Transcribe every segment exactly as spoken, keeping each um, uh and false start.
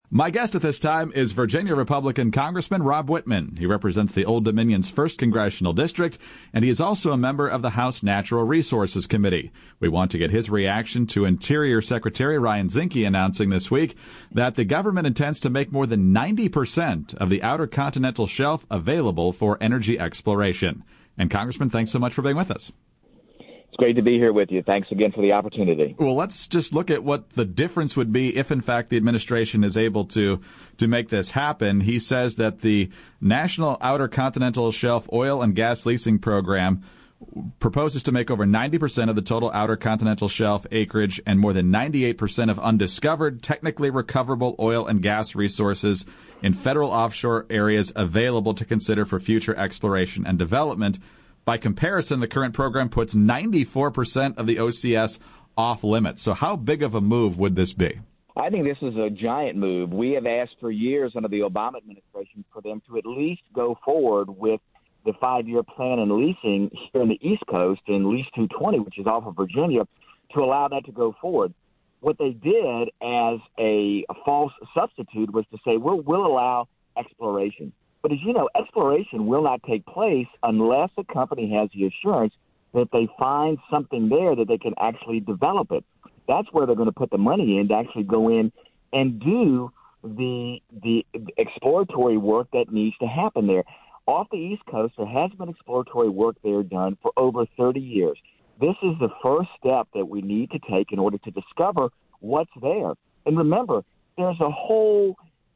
My guest at this time is Virginia Republican Congressman Rob Wittman. He represents the Old Dominion's first Congressional District, and he is also a member of the House Natural Resources Committee. We want to get his reaction to Interior Secretary Ryan Zinke announcing this week that the government intends to make more than ninety percent of the outer continental shelf available for energy exploration. And Congressman, thanks so much for being with us. It's great to be here with you. Thanks again for the opportunity. Well, let's just look at what the difference would be if, in fact, the administration is able to to make this happen. He says that the National Outer Continental Shelf Oil and Gas Leasing Program proposes to make over ninety percent of the total Outer Continental Shelf acreage and more than ninety-eight percent of undiscovered, technically recoverable oil and gas resources in federal offshore areas available to consider for future exploration and development. By comparison, the current program puts ninety-four percent of the O C S off limits. So how big of a move would this be? I think this is a giant move. We have asked for years under the Obama administration for them to at least go forward with the five-year plan and leasing here in the East Coast in Lease two twenty, which is off of Virginia, to allow that to go forward. What they did as a, a false substitute was to say, we'll, we'll allow exploration. But as you know, exploration will not take place unless a company has the assurance that they find something there that they can actually develop it. That's where they're going to put the money in to actually go in and do the the exploratory work that needs to happen there. Off the East Coast, there has been exploratory work there done for over thirty years. This is the first step that we need to take in order to discover what's there. And remember, there's a whole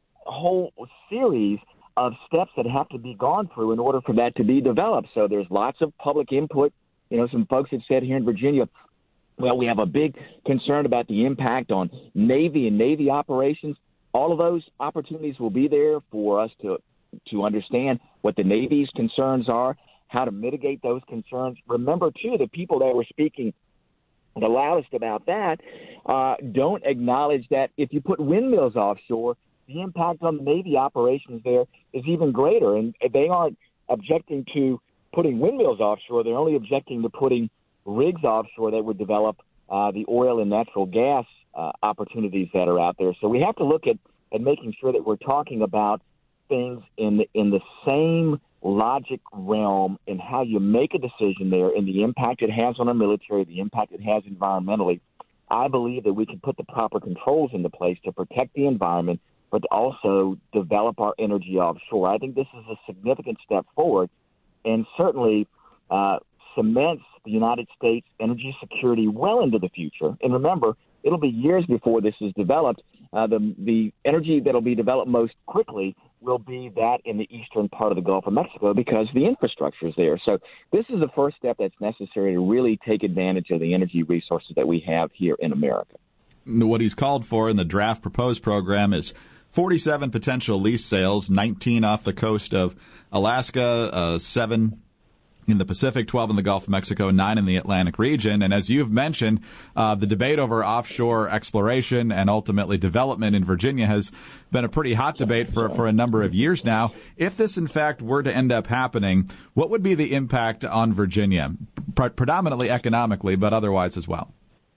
whole series of steps that have to be gone through in order for that to be developed. So there's lots of public input. You know, some folks have said here in Virginia, well, we have a big concern about the impact on Navy and Navy operations. All of those opportunities will be there for us to to understand what the Navy's concerns are, how to mitigate those concerns. Remember, too, the people that were speaking the loudest about that uh, don't acknowledge that if you put windmills offshore, the impact on the Navy operations there is even greater. And they aren't objecting to putting windmills offshore. They're only objecting to putting rigs offshore that would develop uh, the oil and natural gas uh, opportunities that are out there. So we have to look at, at making sure that we're talking about things in the, in the same logic realm and how you make a decision there and the impact it has on our military, the impact it has environmentally. I believe that we can put the proper controls into place to protect the environment, but also develop our energy offshore. I think this is a significant step forward and certainly uh, cements the United States energy security well into the future. And remember, it'll be years before this is developed. Uh, the, the energy that will be developed most quickly will be that in the eastern part of the Gulf of Mexico because the infrastructure is there. So this is the first step that's necessary to really take advantage of the energy resources that we have here in America. What he's called for in the draft proposed program is forty-seven potential lease sales, nineteen off the coast of Alaska, uh, seven in the Pacific, twelve in the Gulf of Mexico, nine in the Atlantic region. And as you've mentioned, uh, the debate over offshore exploration and ultimately development in Virginia has been a pretty hot debate for, for a number of years now. If this, in fact, were to end up happening, what would be the impact on Virginia, Pre- predominantly economically, but otherwise as well?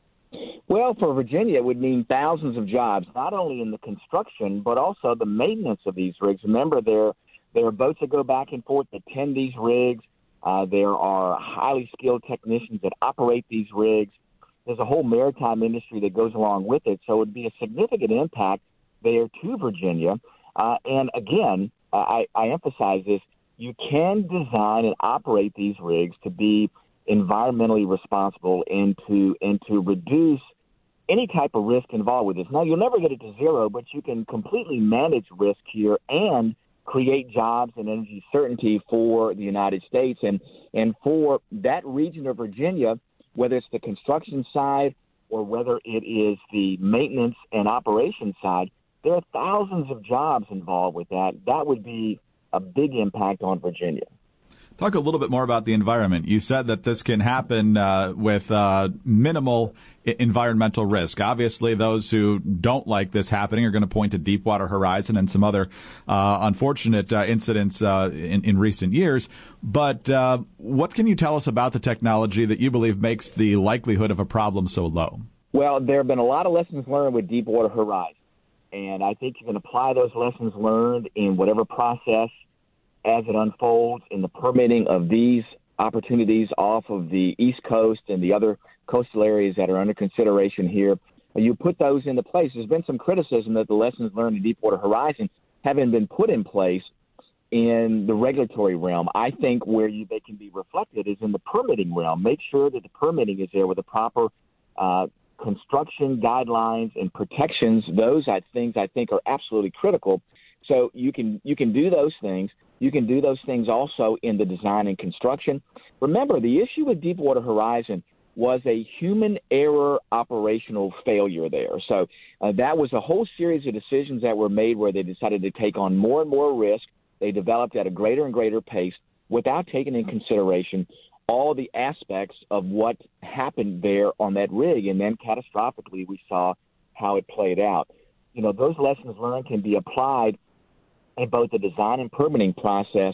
Well, for Virginia, it would mean thousands of jobs, not only in the construction, but also the maintenance of these rigs. Remember, there, there are boats that go back and forth that tend these rigs. Uh, there are highly skilled technicians that operate these rigs. There's a whole maritime industry that goes along with it. So it would be a significant impact there to Virginia. Uh, and again, I, I emphasize this, you can design and operate these rigs to be environmentally responsible and to, and to reduce any type of risk involved with this. Now, you'll never get it to zero, but you can completely manage risk here and create jobs and energy certainty for the United States. And, and for that region of Virginia, whether it's the construction side or whether it is the maintenance and operations side, there are thousands of jobs involved with that. That would be a big impact on Virginia. Talk a little bit more about the environment. You said that this can happen uh, with uh, minimal I- environmental risk. Obviously, those who don't like this happening are going to point to Deepwater Horizon and some other uh, unfortunate uh, incidents uh, in, in recent years. But uh, what can you tell us about the technology that you believe makes the likelihood of a problem so low? Well, there have been a lot of lessons learned with Deepwater Horizon. And I think you can apply those lessons learned in whatever process as it unfolds in the permitting of these opportunities off of the East Coast and the other coastal areas that are under consideration here. You put those into place. There's been some criticism that the lessons learned in Deepwater Horizon haven't been put in place in the regulatory realm. I think where you, they can be reflected is in the permitting realm. Make sure that the permitting is there with the proper uh, construction guidelines and protections. Those are things I think are absolutely critical. So you can you can do those things. You can do those things also in the design and construction. Remember, the issue with Deepwater Horizon was a human error operational failure there. So uh, that was a whole series of decisions that were made where they decided to take on more and more risk. They developed at a greater and greater pace without taking in consideration all the aspects of what happened there on that rig. And then catastrophically, we saw how it played out. You know, those lessons learned can be applied in both the design and permitting process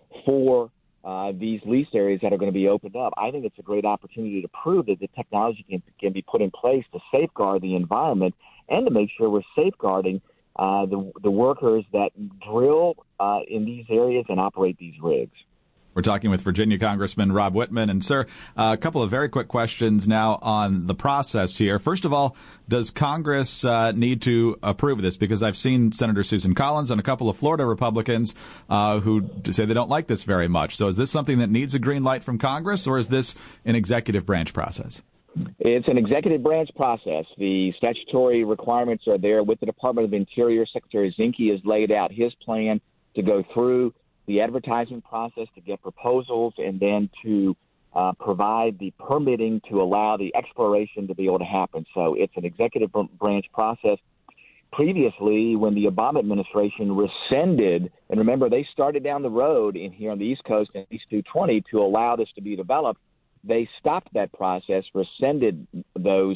for uh, these lease areas that are going to be opened up. I think it's a great opportunity to prove that the technology can, can be put in place to safeguard the environment and to make sure we're safeguarding uh, the, the workers that drill uh, in these areas and operate these rigs. We're talking with Virginia Congressman Rob Wittman. And, sir, uh, a couple of very quick questions now on the process here. First of all, does Congress uh, need to approve this? Because I've seen Senator Susan Collins and a couple of Florida Republicans uh, who say they don't like this very much. So is this something that needs a green light from Congress, or is this an executive branch process? It's an executive branch process. The statutory requirements are there with the Department of Interior. Secretary Zinke has laid out his plan to go through the advertising process to get proposals and then to uh, provide the permitting to allow the exploration to be able to happen. So it's an executive branch process. Previously, when the Obama administration rescinded, and remember, they started down the road in here on the East Coast in East two twenty to allow this to be developed, they stopped that process, rescinded those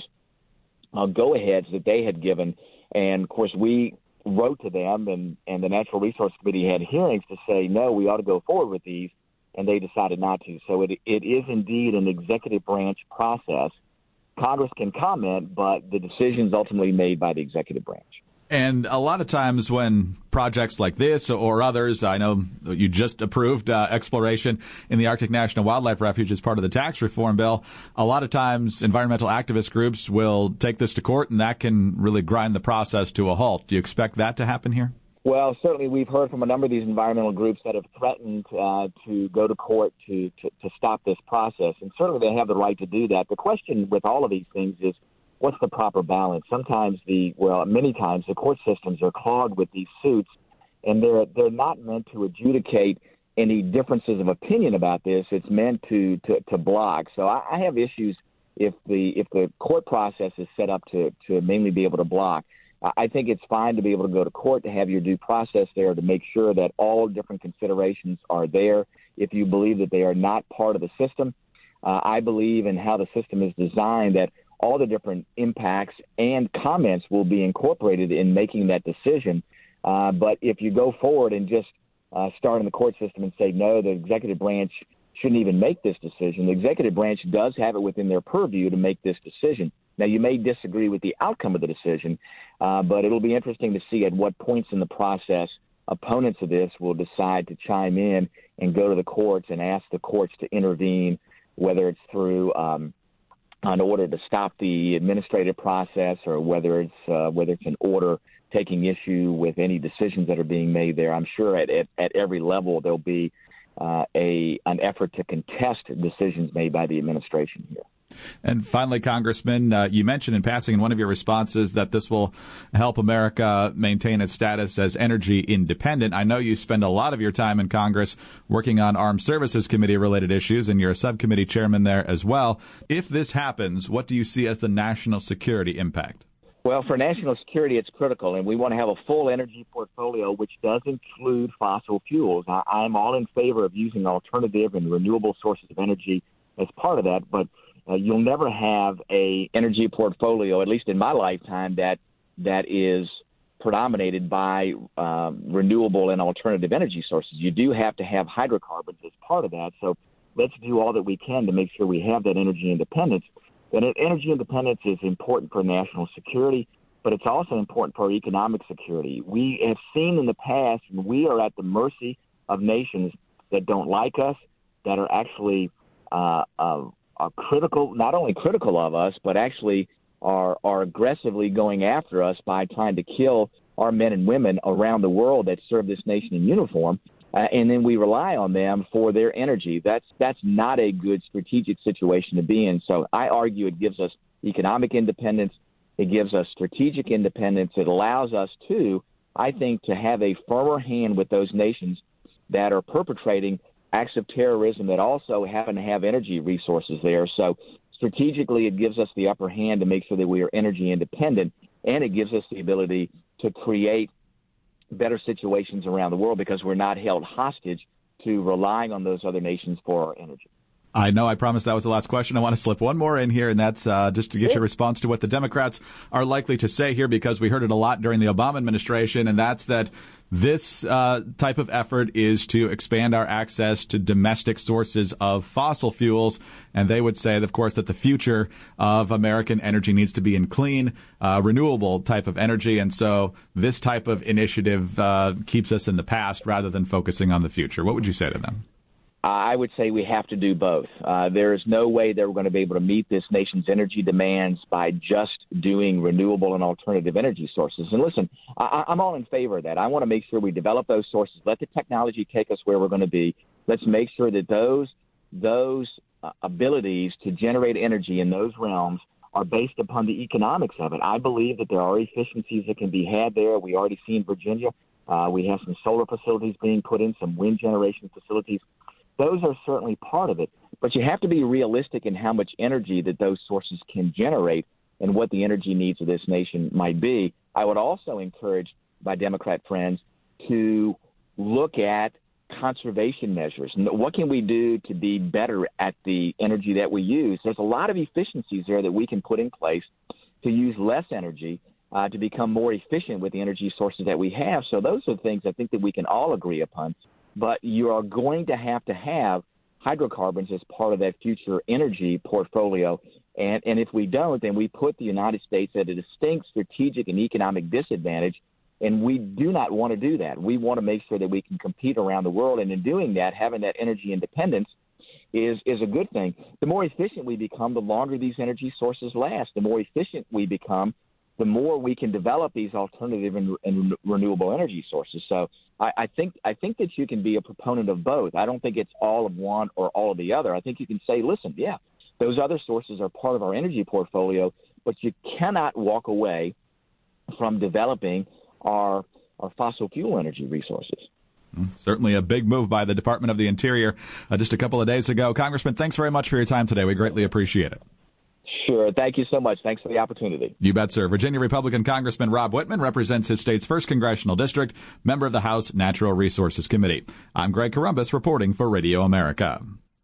uh, go-aheads that they had given. And, of course, we wrote to them, and, and the Natural Resource Committee had hearings to say, no, we ought to go forward with these, and they decided not to. So it it is indeed an executive branch process. Congress can comment, but the decision is ultimately made by the executive branch. And a lot of times when projects like this or others, I know you just approved uh, exploration in the Arctic National Wildlife Refuge as part of the tax reform bill, a lot of times environmental activist groups will take this to court, and that can really grind the process to a halt. Do you expect that to happen here? Well, certainly we've heard from a number of these environmental groups that have threatened uh, to go to court to, to, to stop this process, and certainly they have the right to do that. The question with all of these things is, what's the proper balance? Sometimes the, well, many times the court systems are clogged with these suits, and they're they're not meant to adjudicate any differences of opinion about this. It's meant to to, to block. So I, I have issues if the if the court process is set up to to mainly be able to block. I think it's fine to be able to go to court, to have your due process there, to make sure that all different considerations are there. If you believe that they are not part of the system, uh, I believe in how the system is designed that all the different impacts and comments will be incorporated in making that decision. Uh, but if you go forward and just uh, start in the court system and say, no, the executive branch shouldn't even make this decision, the executive branch does have it within their purview to make this decision. Now, you may disagree with the outcome of the decision, uh, but it'll be interesting to see at what points in the process opponents of this will decide to chime in and go to the courts and ask the courts to intervene, whether it's through um, an order to stop the administrative process, or whether it's uh, whether it's an order taking issue with any decisions that are being made there. I'm sure at at, at every level there'll be uh, a an effort to contest decisions made by the administration here. And finally, Congressman, uh, you mentioned in passing in one of your responses that this will help America maintain its status as energy independent. I know you spend a lot of your time in Congress working on Armed Services Committee-related issues, and you're a subcommittee chairman there as well. If this happens, what do you see as the national security impact? Well, for national security, it's critical, and we want to have a full energy portfolio, which does include fossil fuels. I, I'm all in favor of using alternative and renewable sources of energy as part of that, but Uh, you'll never have a energy portfolio, at least in my lifetime, that that is predominated by um, renewable and alternative energy sources. You do have to have hydrocarbons as part of that. So let's do all that we can to make sure we have that energy independence. And energy independence is important for national security. but it's also important for our economic security. We have seen in the past we are at the mercy of nations that don't like us, that are actually uh, uh, are critical, not only critical of us, but actually are are aggressively going after us by trying to kill our men and women around the world that serve this nation in uniform. Uh, and then we rely on them for their energy. That's that's not a good strategic situation to be in. So I argue it gives us economic independence. It gives us strategic independence. It allows us to, I think, to have a firmer hand with those nations that are perpetrating acts of terrorism that also happen to have energy resources there. So strategically, it gives us the upper hand to make sure that we are energy independent, and it gives us the ability to create better situations around the world because we're not held hostage to relying on those other nations for our energy. I know I promised that was the last question. I want to slip one more in here, and that's uh, just to get yeah. your response to what the Democrats are likely to say here, because we heard it a lot during the Obama administration, and that's that this uh, type of effort is to expand our access to domestic sources of fossil fuels. And they would say, of course, that the future of American energy needs to be in clean, uh, renewable type of energy. And so this type of initiative uh, keeps us in the past rather than focusing on the future. What would you say to them? I would say we have to do both. Uh, there is no way that we're going to be able to meet this nation's energy demands by just doing renewable and alternative energy sources. And listen, I, I'm all in favor of that. I want to make sure we develop those sources. Let the technology take us where we're going to be. Let's make sure that those those uh, abilities to generate energy in those realms are based upon the economics of it. I believe that there are efficiencies that can be had there. We already see in Virginia. Uh, we have some solar facilities being put in, some wind generation facilities. Those are certainly part of it, but you have to be realistic in how much energy that those sources can generate and what the energy needs of this nation might be. I would also encourage my Democrat friends to look at conservation measures. What can we do to be better at the energy that we use? There's a lot of efficiencies there that we can put in place to use less energy, uh, to become more efficient with the energy sources that we have. So those are things I think that we can all agree upon. But you are going to have to have hydrocarbons as part of that future energy portfolio. And, and if we don't, then we put the United States at a distinct strategic and economic disadvantage. And we do not want to do that. We want to make sure that we can compete around the world. And in doing that, having that energy independence is, is a good thing. The more efficient we become, the longer these energy sources last. The more efficient we become, the more we can develop these alternative and, and renewable energy sources. So I, I think I think that you can be a proponent of both. I don't think it's all of one or all of the other. I think you can say, listen, yeah, those other sources are part of our energy portfolio, but you cannot walk away from developing our our fossil fuel energy resources. Certainly a big move by the Department of the Interior uh, just a couple of days ago. Congressman, thanks very much for your time today. We greatly appreciate it. Sure. Thank you so much. Thanks for the opportunity. You bet, sir. Virginia Republican Congressman Rob Wittman represents his state's first congressional district, member of the House Natural Resources Committee. I'm Greg Corombos reporting for Radio America.